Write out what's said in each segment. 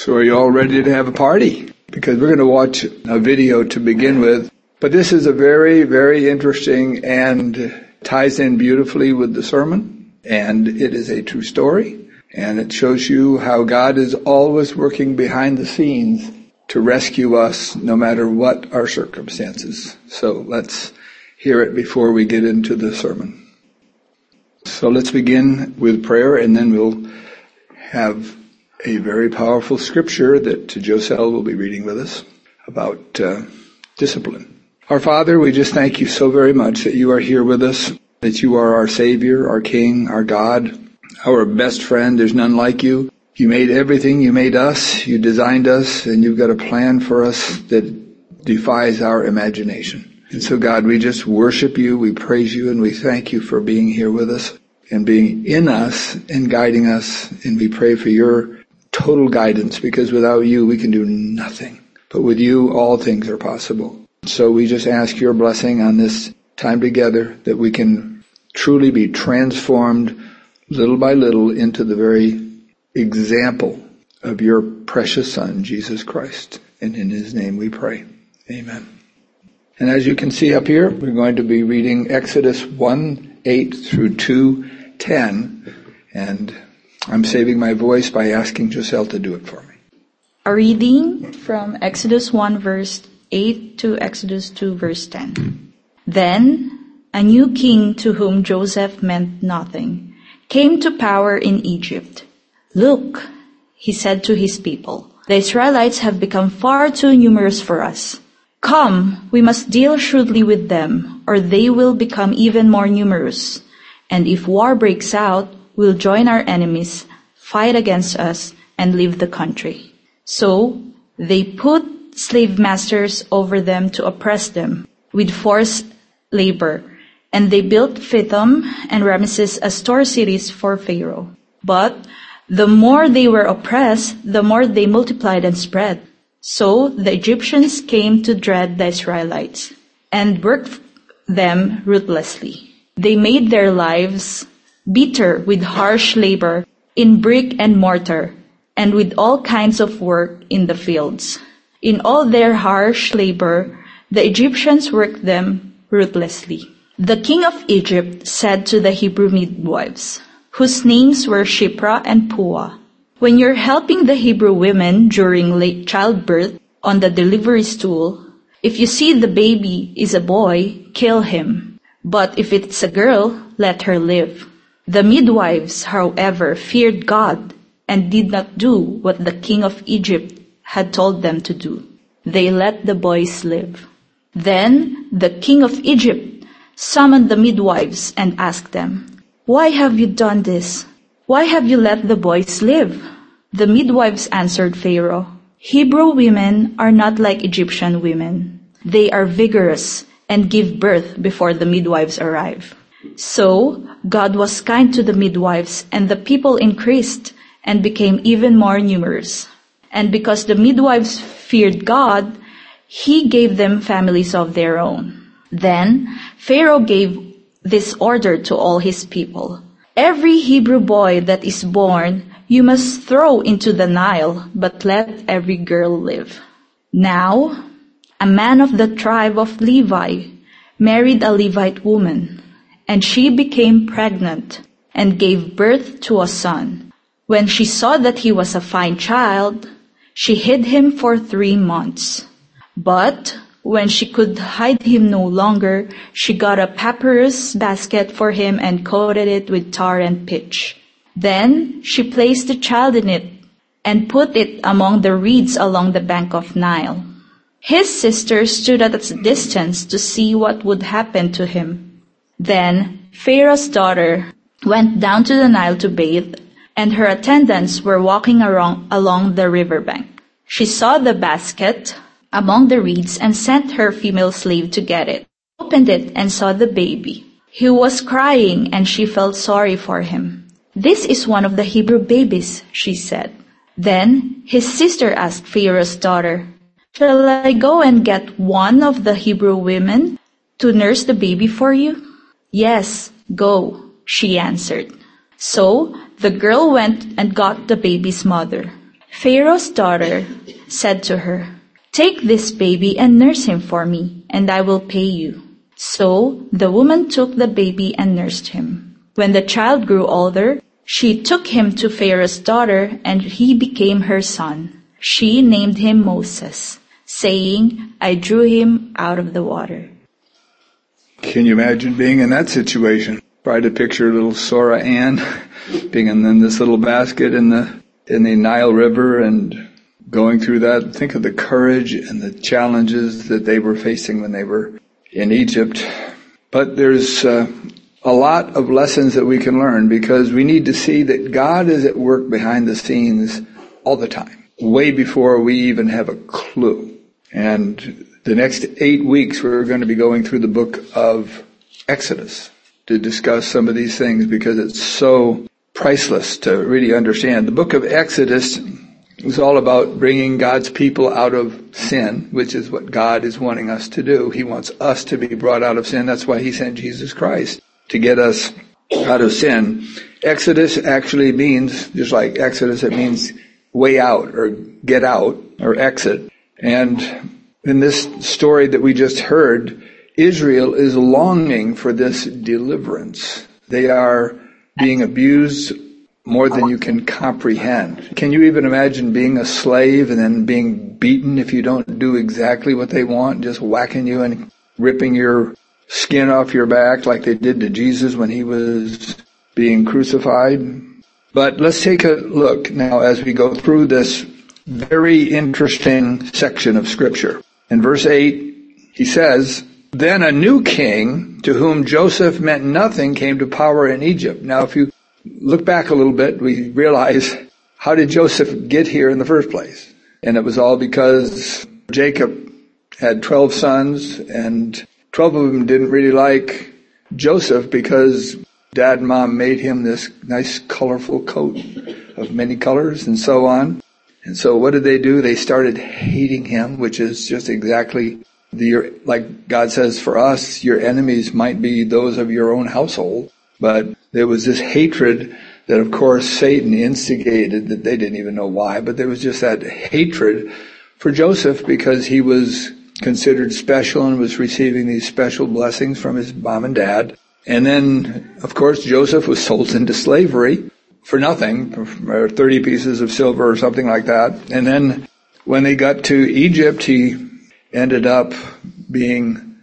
So are you all ready to have a party? Because we're going to watch a video to begin with. But this is a very, very interesting and ties in beautifully with the sermon. And it is a true story. And it shows you how God is always working behind the scenes to rescue us no matter what our circumstances. So let's hear it before we get into the sermon. So let's begin with prayer, and then we'll have a very powerful scripture that Joselle will be reading with us about discipline. Our Father, we just thank you so very much that you are here with us, that you are our Savior, our King, our God, our best friend. There's none like you. You made everything. You made us. You designed us, and you've got a plan for us that defies our imagination. And so, God, we just worship you, we praise you, and we thank you for being here with us and being in us and guiding us. And we pray for your total guidance, because without you we can do nothing. But with you all things are possible. So we just ask your blessing on this time together, that we can truly be transformed little by little into the very example of your precious Son, Jesus Christ. And in his name we pray. Amen. And as you can see up here, we're going to be reading Exodus 1:8 through 2:10. And I'm saving my voice by asking Giselle to do it for me. A reading from Exodus 1 verse 8 to Exodus 2 verse 10. Then a new king, to whom Joseph meant nothing, came to power in Egypt. "Look," he said to his people, "the Israelites have become far too numerous for us. Come, we must deal shrewdly with them, or they will become even more numerous. And if war breaks out, we'll join our enemies, fight against us, and leave the country." So they put slave masters over them to oppress them with forced labor, and they built Pithom and Ramesses as store cities for Pharaoh. But the more they were oppressed, the more they multiplied and spread. So the Egyptians came to dread the Israelites and worked them ruthlessly. They made their lives bitter with harsh labor in brick and mortar and with all kinds of work in the fields. In all their harsh labor, the Egyptians worked them ruthlessly. The king of Egypt said to the Hebrew midwives, whose names were Shiphrah and Puah, "When you're helping the Hebrew women during late childbirth on the delivery stool, if you see the baby is a boy, kill him. But if it's a girl, let her live." The midwives, however, feared God and did not do what the king of Egypt had told them to do. They let the boys live. Then the king of Egypt summoned the midwives and asked them, "Why have you done this? Why have you let the boys live?" The midwives answered Pharaoh, "Hebrew women are not like Egyptian women. They are vigorous and give birth before the midwives arrive." So God was kind to the midwives, and the people increased and became even more numerous. And because the midwives feared God, he gave them families of their own. Then Pharaoh gave this order to all his people: "Every Hebrew boy that is born you must throw into the Nile, but let every girl live." Now, a man of the tribe of Levi married a Levite woman, and she became pregnant and gave birth to a son. When she saw that he was a fine child, she hid him for 3 months. But when she could hide him no longer, she got a papyrus basket for him and coated it with tar and pitch. Then she placed the child in it and put it among the reeds along the bank of Nile. His sister stood at a distance to see what would happen to him. Then Pharaoh's daughter went down to the Nile to bathe, and her attendants were walking along the riverbank. She saw the basket among the reeds and sent her female slave to get it, opened it, and saw the baby. He was crying, and she felt sorry for him. "This is one of the Hebrew babies," she said. Then his sister asked Pharaoh's daughter, "Shall I go and get one of the Hebrew women to nurse the baby for you?" "Yes, go," she answered. So the girl went and got the baby's mother. Pharaoh's daughter said to her, "Take this baby and nurse him for me, and I will pay you." So the woman took the baby and nursed him. When the child grew older, she took him to Pharaoh's daughter, and he became her son. She named him Moses, saying, "I drew him out of the water." Can you imagine being in that situation? Try to picture little Sora Ann being in this little basket in the Nile River and going through that. Think of the courage and the challenges that they were facing when they were in Egypt. But there's a lot of lessons that we can learn, because we need to see that God is at work behind the scenes all the time, way before we even have a clue. And the next 8 weeks we're going to be going through the book of Exodus to discuss some of these things, because it's so priceless to really understand. The book of Exodus is all about bringing God's people out of sin, which is what God is wanting us to do. He wants us to be brought out of sin. That's why He sent Jesus Christ, to get us out of sin. Exodus actually means, just like Exodus, it means way out or get out or exit. And in this story that we just heard, Israel is longing for this deliverance. They are being abused more than you can comprehend. Can you even imagine being a slave and then being beaten if you don't do exactly what they want, just whacking you and ripping your skin off your back like they did to Jesus when He was being crucified? But let's take a look now as we go through this very interesting section of Scripture. In verse 8, he says, "Then a new king, to whom Joseph meant nothing, came to power in Egypt." Now, if you look back a little bit, we realize, how did Joseph get here in the first place? And it was all because Jacob had 12 sons, and 12 of them didn't really like Joseph because Dad and Mom made him this nice colorful coat of many colors and so on. And so what did they do? They started hating him, which is just exactly like God says for us, your enemies might be those of your own household. But there was this hatred that, of course, Satan instigated, that they didn't even know why, but there was just that hatred for Joseph because he was considered special and was receiving these special blessings from his mom and dad. And then, of course, Joseph was sold into slavery for nothing, for 30 pieces of silver or something like that. And then when they got to Egypt, he ended up being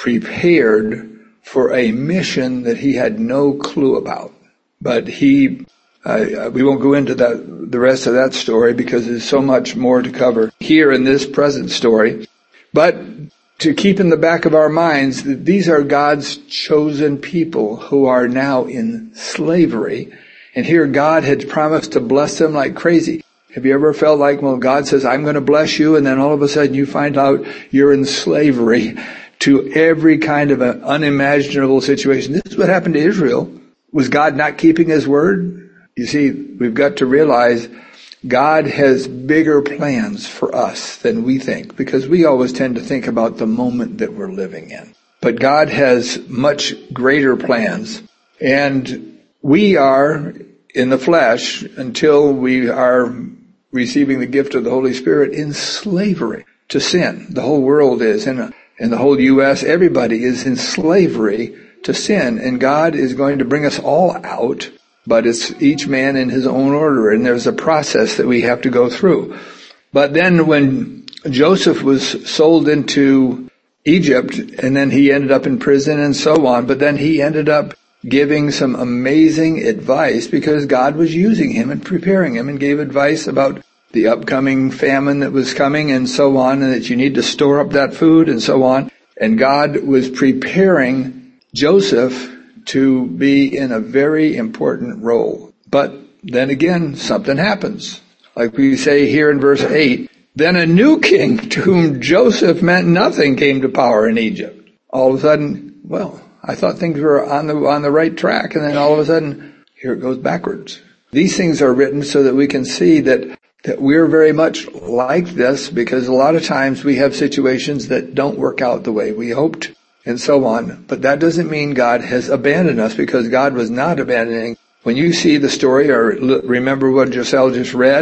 prepared for a mission that he had no clue about. But we won't go into the rest of that story because there's so much more to cover here in this present story. But to keep in the back of our minds that these are God's chosen people who are now in slavery. And here God had promised to bless them like crazy. Have you ever felt like, well, God says, I'm going to bless you, and then all of a sudden you find out you're in slavery to every kind of an unimaginable situation? This is what happened to Israel. Was God not keeping His word? You see, we've got to realize God has bigger plans for us than we think, because we always tend to think about the moment that we're living in. But God has much greater plans. And we are in the flesh, until we are receiving the gift of the Holy Spirit, in slavery to sin. The whole world is, in the whole U.S., everybody is in slavery to sin. And God is going to bring us all out, but it's each man in his own order, and there's a process that we have to go through. But then when Joseph was sold into Egypt, and then he ended up in prison and so on, but then he ended up giving some amazing advice because God was using him and preparing him, and gave advice about the upcoming famine that was coming and so on, and that you need to store up that food and so on. And God was preparing Joseph to be in a very important role. But then again, something happens. Like we say here in verse 8, then a new king, to whom Joseph meant nothing, came to power in Egypt. All of a sudden, well, I thought things were on the right track, and then all of a sudden, here it goes backwards. These things are written so that we can see that we're very much like this, because a lot of times we have situations that don't work out the way we hoped and so on. But that doesn't mean God has abandoned us, because God was not abandoning. When you see the story, or remember what Giselle just read,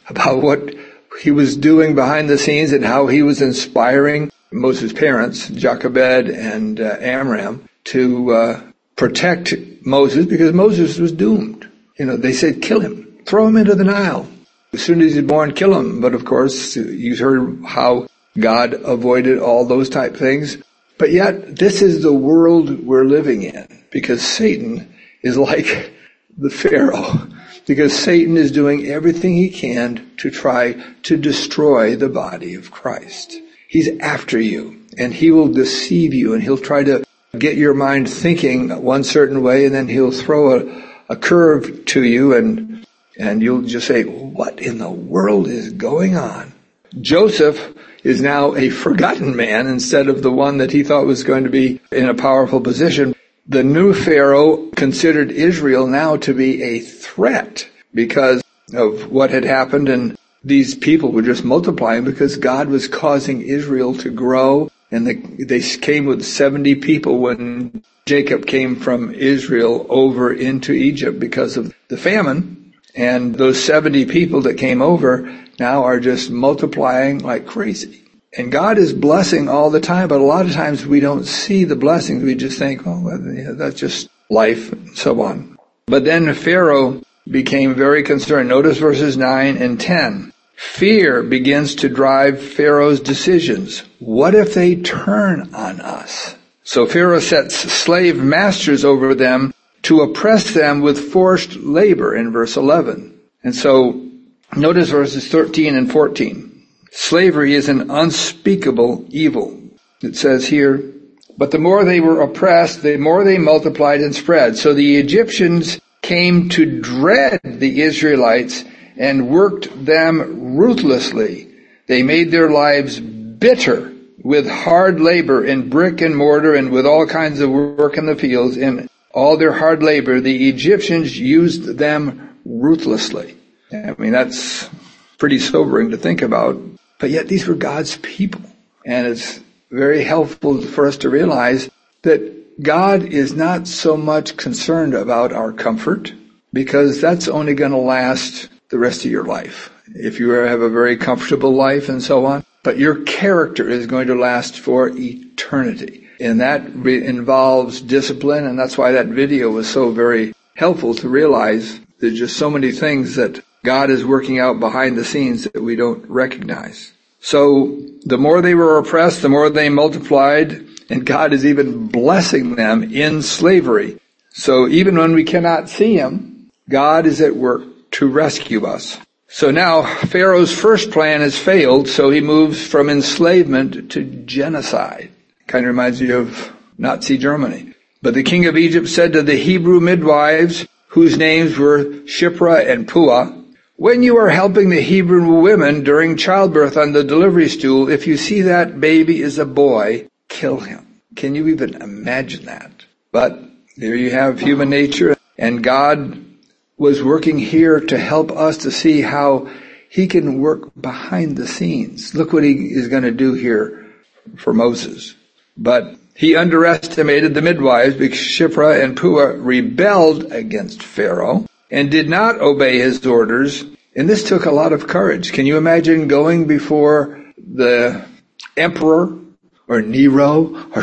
about what he was doing behind the scenes and how he was inspiring Moses' parents, Jochebed and Amram, to protect Moses because Moses was doomed. They said, kill him, throw him into the Nile. As soon as he's born, kill him. But of course, you heard how God avoided all those type things. But yet, this is the world we're living in because Satan is like the Pharaoh. Because Satan is doing everything he can to try to destroy the body of Christ. He's after you, and he will deceive you, and he'll try to get your mind thinking one certain way, and then he'll throw a curve to you, and you'll just say, what in the world is going on? Joseph is now a forgotten man instead of the one that he thought was going to be in a powerful position. The new Pharaoh considered Israel now to be a threat because of what had happened, and these people were just multiplying because God was causing Israel to grow, and they came with 70 people when Jacob came from Israel over into Egypt because of the famine, and those 70 people that came over now are just multiplying like crazy. And God is blessing all the time, but a lot of times we don't see the blessings. We just think, that's just life and so on. But then Pharaoh became very concerned. Notice verses 9 and 10. Fear begins to drive Pharaoh's decisions. What if they turn on us? So Pharaoh sets slave masters over them to oppress them with forced labor in verse 11. And so notice verses 13 and 14. Slavery is an unspeakable evil. It says here, but the more they were oppressed, the more they multiplied and spread. So the Egyptians came to dread the Israelites and worked them ruthlessly. They made their lives bitter with hard labor in brick and mortar and with all kinds of work in the fields. In all their hard labor, the Egyptians used them ruthlessly. I mean, that's pretty sobering to think about. But yet these were God's people. And it's very helpful for us to realize that God is not so much concerned about our comfort because that's only going to last the rest of your life. If you have a very comfortable life and so on, but your character is going to last for eternity. And that involves discipline, and that's why that video was so very helpful to realize there's just so many things that God is working out behind the scenes that we don't recognize. So the more they were oppressed, the more they multiplied, and God is even blessing them in slavery. So even when we cannot see Him, God is at work to rescue us. So now Pharaoh's first plan has failed, so he moves from enslavement to genocide. Kind of reminds me of Nazi Germany. But the king of Egypt said to the Hebrew midwives, whose names were Shiphrah and Puah, when you are helping the Hebrew women during childbirth on the delivery stool, if you see that baby is a boy, kill him. Can you even imagine that? But there you have human nature, and God was working here to help us to see how He can work behind the scenes. Look what He is going to do here for Moses. But He underestimated the midwives because Shiphrah and Puah rebelled against Pharaoh and did not obey his orders. And this took a lot of courage. Can you imagine going before the emperor or Nero or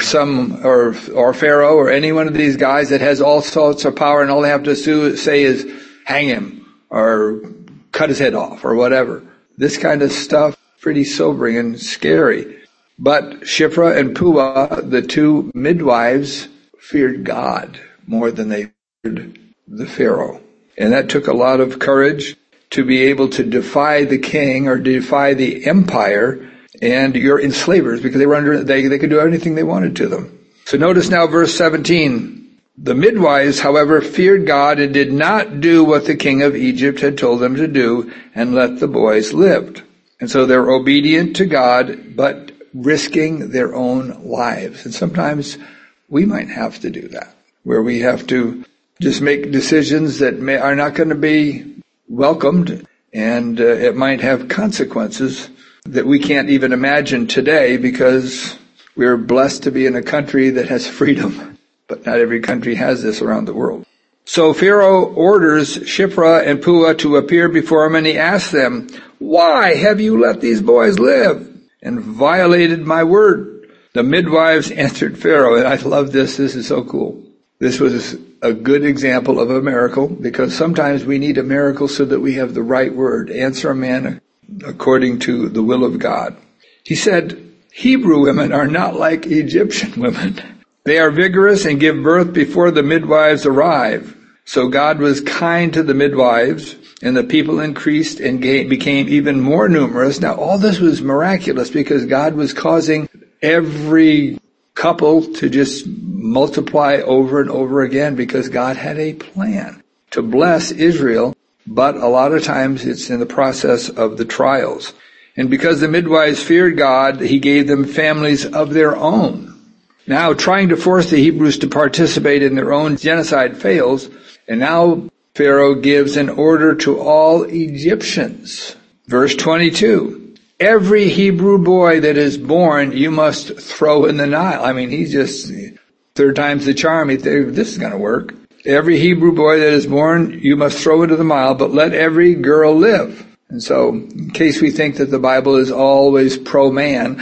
or Pharaoh or any one of these guys that has all sorts of power, and all they have to say is hang him or cut his head off or whatever? This kind of stuff, pretty sobering and scary. But Shiphrah and Puah, the two midwives, feared God more than they feared the Pharaoh. And that took a lot of courage to be able to defy the king or defy the empire and your enslavers, because they could do anything they wanted to them. So notice now verse 17. The midwives, however, feared God and did not do what the king of Egypt had told them to do and let the boys live. And so they're obedient to God, but risking their own lives. And sometimes we might have to do that, where we have to just make decisions that are not going to be welcomed, and it might have consequences that we can't even imagine today, because we're blessed to be in a country that has freedom. But not every country has this around the world. So Pharaoh orders Shiphrah and Puah to appear before him, and he asks them, "Why have you let these boys live and violated my word?" The midwives answered Pharaoh, and I love this. This is so cool. This was a good example of a miracle, because sometimes we need a miracle so that we have the right word. Answer a man according to the will of God. He said, "Hebrew women are not like Egyptian women. They are vigorous and give birth before the midwives arrive." So God was kind to the midwives, and the people increased and became even more numerous. Now, all this was miraculous because God was causing every couple to just multiply over and over again, because God had a plan to bless Israel, but a lot of times it's in the process of the trials. And because the midwives feared God, he gave them families of their own. Now, trying to force the Hebrews to participate in their own genocide fails, and now Pharaoh gives an order to all Egyptians. Verse 22, "Every Hebrew boy that is born you must throw in the Nile." I mean, he's just, third time's the charm. He thinks, this is going to work. "Every Hebrew boy that is born you must throw into the Nile, but let every girl live." And so, in case we think that the Bible is always pro-man,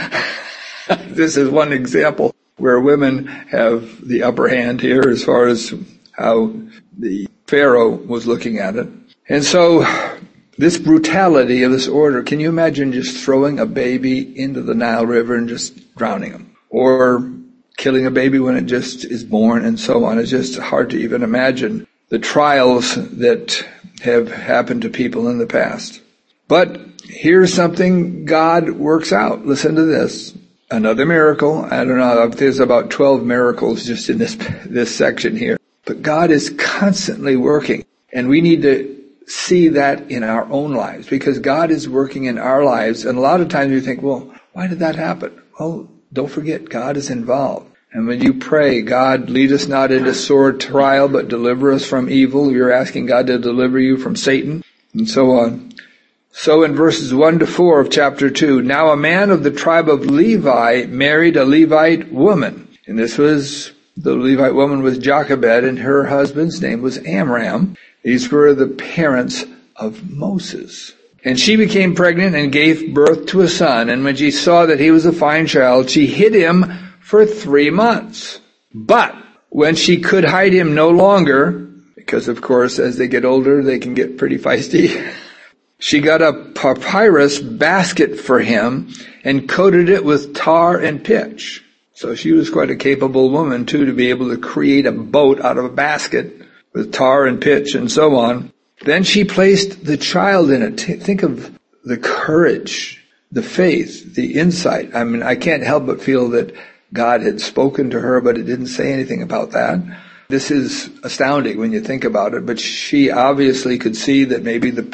this is one example where women have the upper hand here as far as how the Pharaoh was looking at it. And so, this brutality of this order, can you imagine just throwing a baby into the Nile River and just drowning him? Or killing a baby when it just is born and so on? It's just hard to even imagine the trials that have happened to people in the past. But here's something God works out. Listen to this. Another miracle. I don't know, there's about 12 miracles just in this section here. But God is constantly working, and we need to see that in our own lives, because God is working in our lives. And a lot of times we think, well, why did that happen? Well, don't forget, God is involved. And when you pray, "God, lead us not into sore trial, but deliver us from evil," you're asking God to deliver you from Satan, and so on. So in verses 1 to 4 of chapter 2, "Now a man of the tribe of Levi married a Levite woman." And this was, the Levite woman was Jochebed, and her husband's name was Amram. These were the parents of Moses. "And she became pregnant and gave birth to a son. And when she saw that he was a fine child, she hid him for 3 months. But when she could hide him no longer," because of course as they get older they can get pretty feisty, "she got a papyrus basket for him and coated it with tar and pitch." So she was quite a capable woman too, to be able to create a boat out of a basket with tar and pitch and so on. "Then she placed the child in it." Think of the courage, the faith, the insight. I mean, I can't help but feel that God had spoken to her, but it didn't say anything about that. This is astounding when you think about it, but she obviously could see that maybe the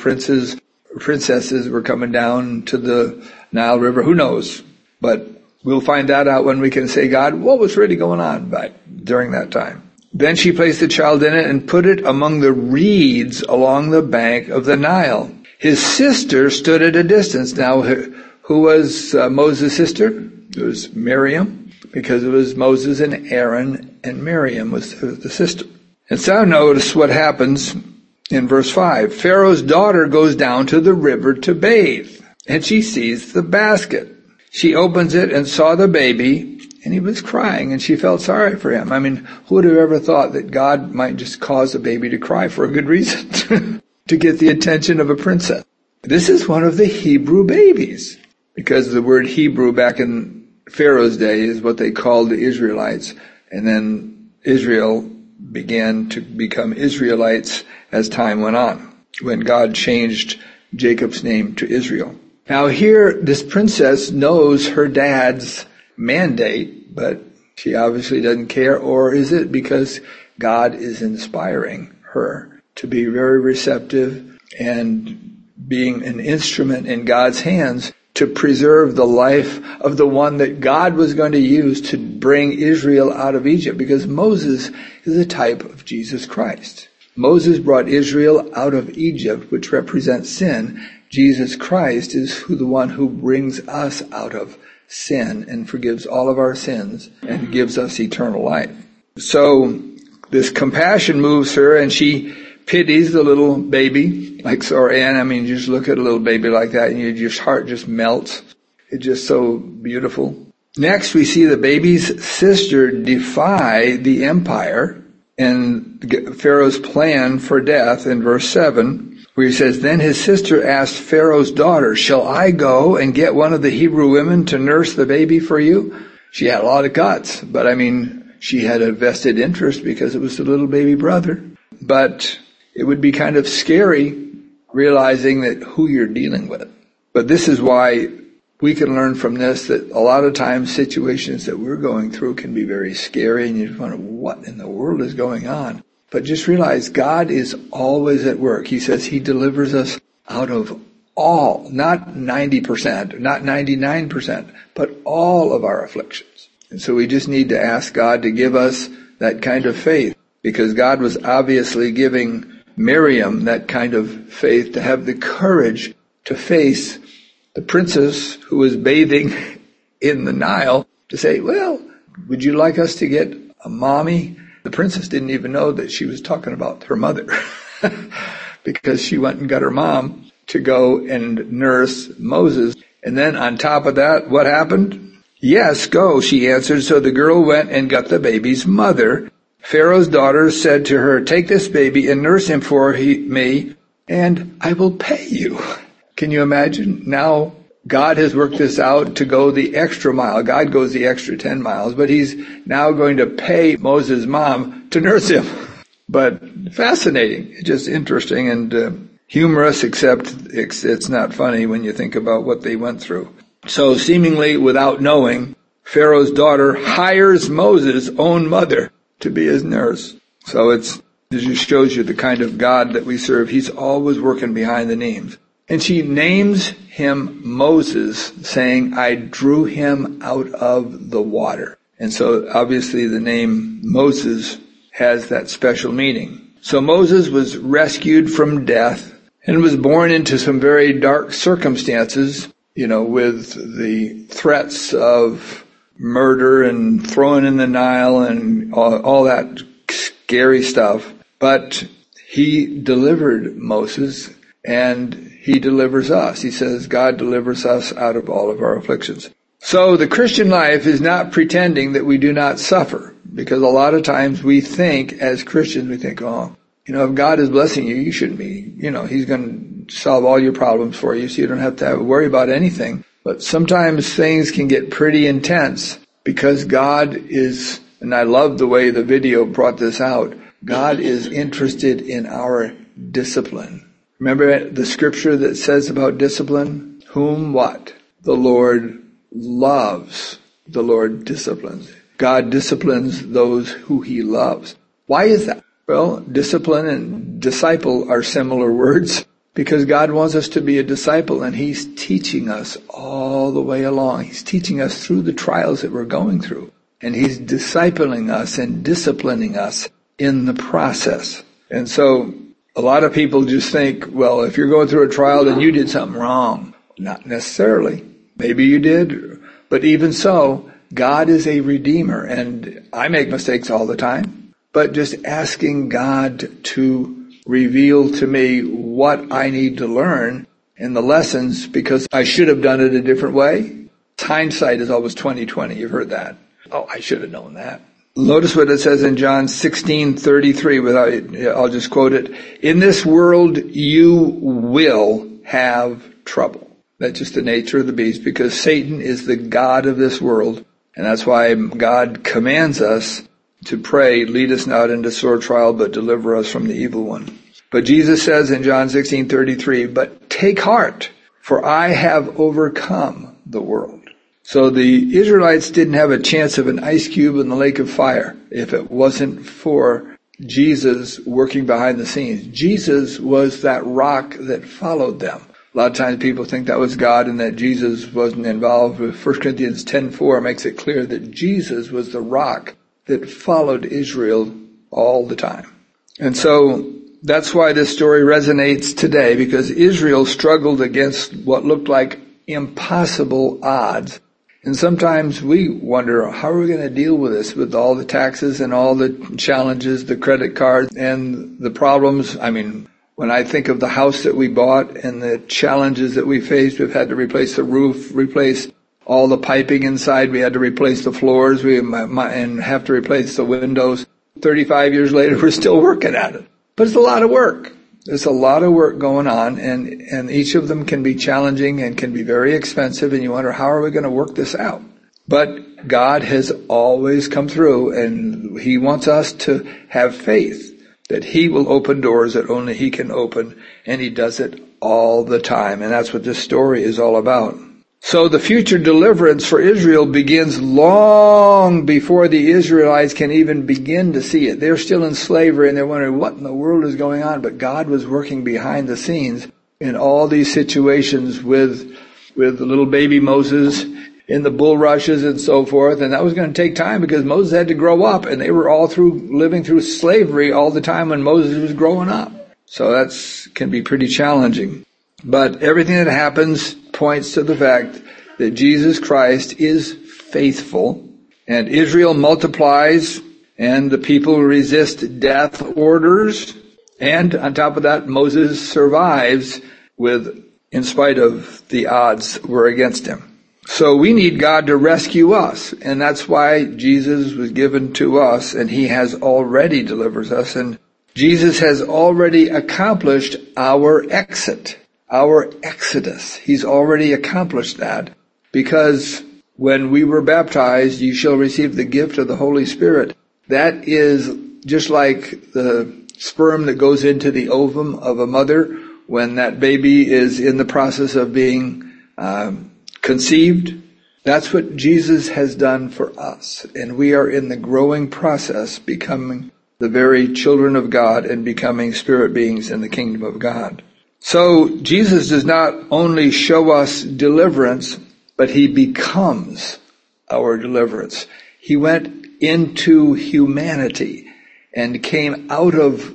princesses were coming down to the Nile River. Who knows? But we'll find that out when we can say, God, what was really going on during that time? "Then she placed the child in it and put it among the reeds along the bank of the Nile. His sister stood at a distance." Now, who was Moses' sister? It was Miriam, because it was Moses and Aaron, and Miriam was the sister. And so notice what happens in verse 5. "Pharaoh's daughter goes down to the river to bathe, and she sees the basket. She opens it and saw the baby, and he was crying, and she felt sorry for him." I mean, who would have ever thought that God might just cause a baby to cry for a good reason, to get the attention of a princess? This is one of the Hebrew babies, because the word Hebrew back in Pharaoh's day is what they called the Israelites, and then Israel began to become Israelites as time went on, when God changed Jacob's name to Israel. Now here, this princess knows her dad's mandate, but she obviously doesn't care. Or is it because God is inspiring her to be very receptive and being an instrument in God's hands to preserve the life of the one that God was going to use to bring Israel out of Egypt? Because Moses is a type of Jesus Christ. Moses brought Israel out of Egypt, which represents sin. Jesus Christ is the one who brings us out of sin and forgives all of our sins and gives us eternal life. So this compassion moves her, and she pities the little baby, like Sora Ann. I mean, you just look at a little baby like that, and your heart just melts. It's just so beautiful. Next, we see the baby's sister defy the empire and Pharaoh's plan for death in verse 7, where he says, "Then his sister asked Pharaoh's daughter, 'Shall I go and get one of the Hebrew women to nurse the baby for you?'" She had a lot of guts, but I mean, she had a vested interest because it was the little baby brother. But it would be kind of scary realizing that who you're dealing with. But this is why we can learn from this that a lot of times situations that we're going through can be very scary, and you just wonder what in the world is going on. But just realize God is always at work. He says He delivers us out of all, not 90%, not 99%, but all of our afflictions. And so we just need to ask God to give us that kind of faith, because God was obviously giving Miriam that kind of faith to have the courage to face the princess who was bathing in the Nile, to say, "Well, would you like us to get a mommy?" The princess didn't even know that she was talking about her mother because she went and got her mom to go and nurse Moses. And then on top of that, what happened? "Yes, go," she answered. So the girl went and got the baby's mother. Pharaoh's daughter said to her, "Take this baby and nurse him for me, and I will pay you." Can you imagine? Now God has worked this out to go the extra mile. God goes the extra 10 miles, but He's now going to pay Moses' mom to nurse him. But fascinating. It's just interesting and humorous, except it's not funny when you think about what they went through. So seemingly without knowing, Pharaoh's daughter hires Moses' own mother to be his nurse. So it just shows you the kind of God that we serve. He's always working behind the names. And she names him Moses, saying, "I drew him out of the water." And so obviously the name Moses has that special meaning. So Moses was rescued from death and was born into some very dark circumstances, with the threats of murder and thrown in the Nile and all that scary stuff. But he delivered Moses, and He delivers us. He says God delivers us out of all of our afflictions. So the Christian life is not pretending that we do not suffer, because a lot of times we think, as Christians, we think, if God is blessing you, you shouldn't be, He's going to solve all your problems for you, so you don't have to worry about anything. But sometimes things can get pretty intense because God is, and I love the way the video brought this out, God is interested in our discipline. Remember the scripture that says about discipline? Whom what? The Lord loves. The Lord disciplines. God disciplines those who He loves. Why is that? Well, discipline and disciple are similar words, because God wants us to be a disciple, and He's teaching us all the way along. He's teaching us through the trials that we're going through, and He's discipling us and disciplining us in the process. And so a lot of people just think, well, if you're going through a trial, then you did something wrong. Not necessarily. Maybe you did. But even so, God is a redeemer, and I make mistakes all the time. But just asking God to reveal to me what I need to learn in the lessons, because I should have done it a different way. Hindsight is always 20/20. You've heard that. Oh, I should have known that. Notice what it says in John 16:33. I'll just quote it. "In this world you will have trouble." That's just the nature of the beast, because Satan is the god of this world. And that's why God commands us to pray, "Lead us not into sore trial, but deliver us from the evil one." But Jesus says in John 16:33, "But take heart, for I have overcome the world." So the Israelites didn't have a chance of an ice cube in the lake of fire if it wasn't for Jesus working behind the scenes. Jesus was that rock that followed them. A lot of times people think that was God and that Jesus wasn't involved. 1 Corinthians 10:4 makes it clear that Jesus was the rock that followed Israel all the time. And so that's why this story resonates today, because Israel struggled against what looked like impossible odds. And sometimes we wonder, how are we going to deal with this, with all the taxes and all the challenges, the credit cards and the problems? I mean, when I think of the house that we bought and the challenges that we faced, we've had to replace the roof, replace all the piping inside. We had to replace the floors and have to replace the windows. 35 years later, we're still working at it. But it's a lot of work. There's a lot of work going on, and each of them can be challenging and can be very expensive, and you wonder, how are we going to work this out? But God has always come through, and He wants us to have faith that He will open doors that only He can open, and He does it all the time. And that's what this story is all about. So the future deliverance for Israel begins long before the Israelites can even begin to see it. They're still in slavery and they're wondering what in the world is going on. But God was working behind the scenes in all these situations with the little baby Moses in the bulrushes and so forth. And that was going to take time because Moses had to grow up, and they were all living through slavery all the time when Moses was growing up. So that can be pretty challenging. But everything that happens points to the fact that Jesus Christ is faithful, and Israel multiplies, and the people resist death orders, and on top of that, Moses survives in spite of the odds were against him. So we need God to rescue us, and that's why Jesus was given to us, and He has already delivered us, and Jesus has already accomplished our exit. Our exodus. He's already accomplished that, because when we were baptized, you shall receive the gift of the Holy Spirit. That is just like the sperm that goes into the ovum of a mother when that baby is in the process of being conceived. That's what Jesus has done for us. And we are in the growing process, becoming the very children of God and becoming spirit beings in the kingdom of God. So Jesus does not only show us deliverance, but He becomes our deliverance. He went into humanity and came out of,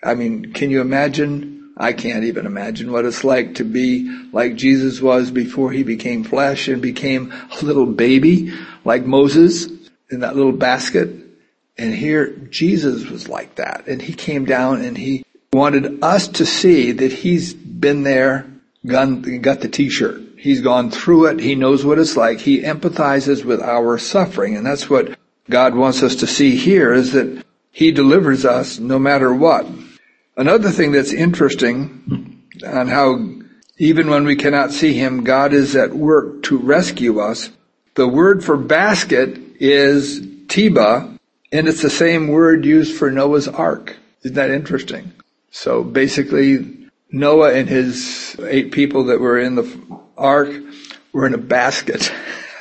can you imagine? I can't even imagine what it's like to be like Jesus was before He became flesh and became a little baby like Moses in that little basket. And here Jesus was like that. And He came down and He wanted us to see that He's been there, got the t-shirt. He's gone through it. He knows what it's like. He empathizes with our suffering. And that's what God wants us to see here, is that He delivers us no matter what. Another thing that's interesting on how even when we cannot see Him, God is at work to rescue us. The word for basket is tiba, and it's the same word used for Noah's Ark. Isn't that interesting? So basically, Noah and his 8 people that were in the ark were in a basket.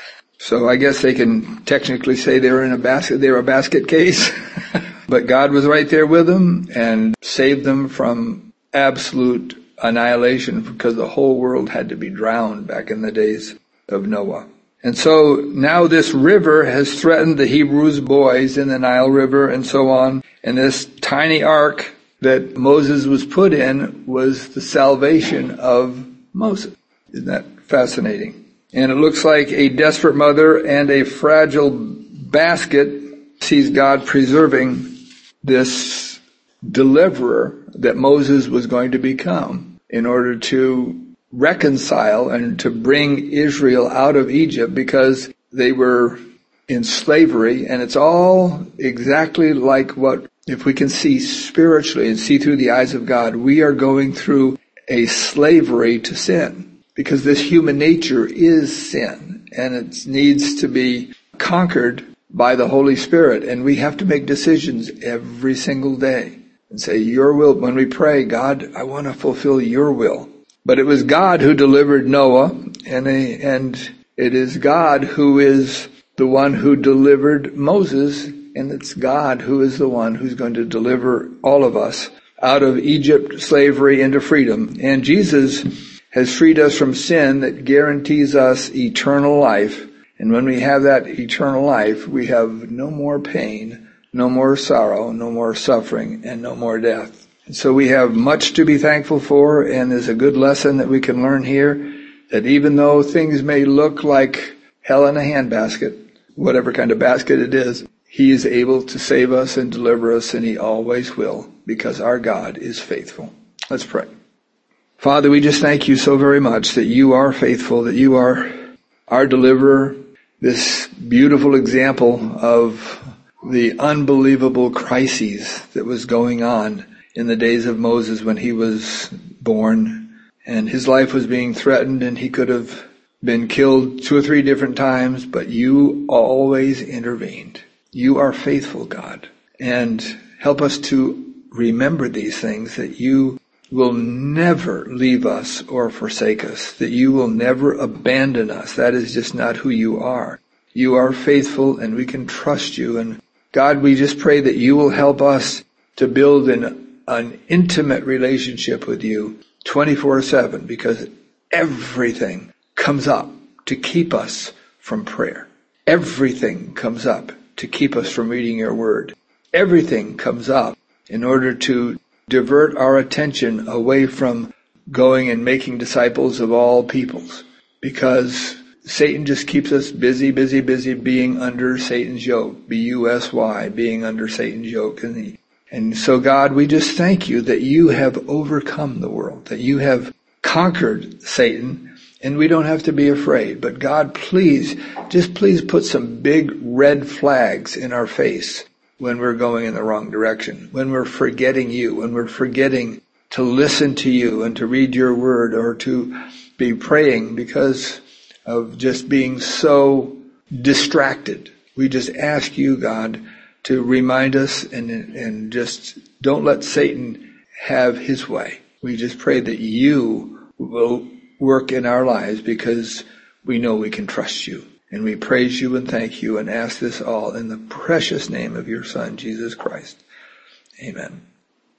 So I guess they can technically say they were in a basket. They were a basket case. But God was right there with them and saved them from absolute annihilation, because the whole world had to be drowned back in the days of Noah. And so now this river has threatened the Hebrews' boys in the Nile River and so on. And this tiny ark that Moses was put in was the salvation of Moses. Isn't that fascinating? And it looks like a desperate mother and a fragile basket sees God preserving this deliverer that Moses was going to become in order to reconcile and to bring Israel out of Egypt, because they were in slavery. And it's all exactly like what, if we can see spiritually and see through the eyes of God, we are going through a slavery to sin, because this human nature is sin and it needs to be conquered by the Holy Spirit. And we have to make decisions every single day and say, your will. When we pray, God, I want to fulfill your will. But it was God who delivered Noah, and it is God who is the one who delivered Moses, and it's God who is the one who's going to deliver all of us out of Egypt, slavery, into freedom. And Jesus has freed us from sin that guarantees us eternal life. And when we have that eternal life, we have no more pain, no more sorrow, no more suffering, and no more death. And so we have much to be thankful for, and there's a good lesson that we can learn here, that even though things may look like hell in a handbasket, whatever kind of basket it is, He is able to save us and deliver us, and He always will, because our God is faithful. Let's pray. Father, we just thank You so very much that You are faithful, that You are our deliverer, this beautiful example of the unbelievable crises that was going on in the days of Moses when he was born, and his life was being threatened, and he could have been killed 2 or 3 different times, but You always intervened. You are faithful, God, and help us to remember these things, that You will never leave us or forsake us, that You will never abandon us. That is just not who You are. You are faithful, and we can trust You. And God, we just pray that You will help us to build an intimate relationship with You 24/7, because everything comes up to keep us from prayer. Everything comes up to keep us from reading Your word. Everything comes up in order to divert our attention away from going and making disciples of all peoples, because Satan just keeps us busy being under Satan's yoke. B-U-S-Y, being under Satan's yoke. And so, God, we just thank You that You have overcome the world, that You have conquered Satan, and we don't have to be afraid. But God, please put some big red flags in our face when we're going in the wrong direction, when we're forgetting You, when we're forgetting to listen to You and to read Your word, or to be praying because of just being so distracted. We just ask You, God, to remind us and just don't let Satan have his way. We just pray that You will work in our lives, because we know we can trust You. And we praise You and thank You and ask this all in the precious name of Your Son, Jesus Christ. Amen.